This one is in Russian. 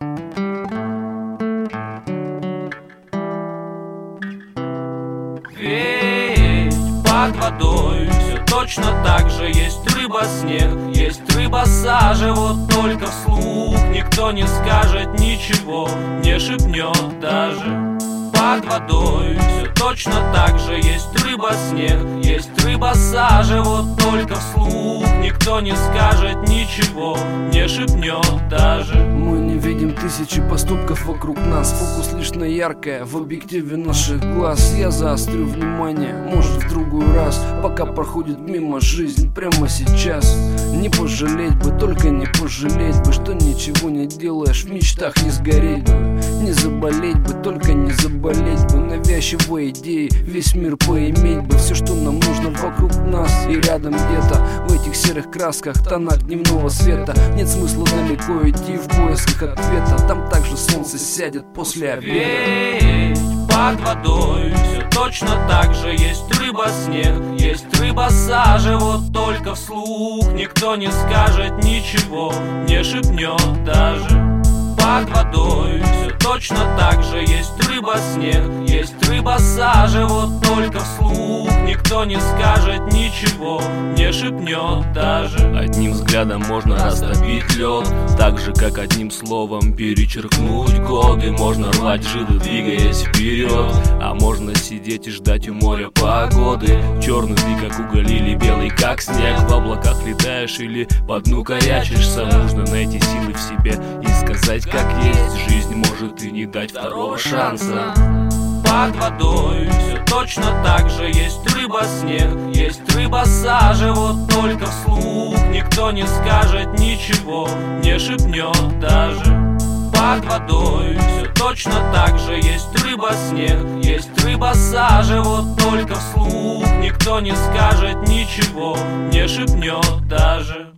Ведь под водой все точно так же. Есть рыба снег, есть рыба сажа. Вот только вслух никто не скажет ничего, не шепнет даже. Под водой все точно так же. Есть рыба снег, есть рыба сажа. Вот только вслух никто не скажет ничего, не шепнет даже. Мы не видим тысячи поступков вокруг нас. Фокус лишь на яркое в объективе наших глаз. Я заострю внимание, может в другой раз, пока проходит мимо жизнь прямо сейчас. Не пожалеть бы, только не пожалеть бы, что ничего не делаешь, в мечтах не сгореть бы. Не заболеть бы, только не заболеть бы. Навязчивые идеи весь мир поиметь бы. Все, что нам нужно вокруг нас и рядом где-то. В этих серых красках, тонах дневного света. Нет смысла далеко идти в поисках ответа. Там также солнце сядет после обеда. Ведь под водой все точно так же. Есть рыба снег, есть рыба сажа. Вот только вслух никто не скажет ничего, не шепнет даже. Под водой все точно так же. Есть рыба снег, есть рыба сажа. Вот только вслух никто не скажет ничего, не шепнет даже. Одним взглядом можно растопить лед, так же как одним словом перечеркнуть годы. Можно рвать жилы, двигаясь вперед, а можно сидеть и ждать у моря погоды. Черный ты как уголь или белый как снег. В облаках летаешь или по дну корячишься. Нужно найти силы в себе и сказать как есть. Жизнь может и не дать второго шанса. Под водой все точно так же. Есть рыба снег, есть рыба сажа. Вот только вслух никто не скажет ничего, не шепнет даже. Под водой все точно так же. Есть рыба снег, есть рыба сажа. Вот только вслух никто не скажет ничего, не шепнет даже.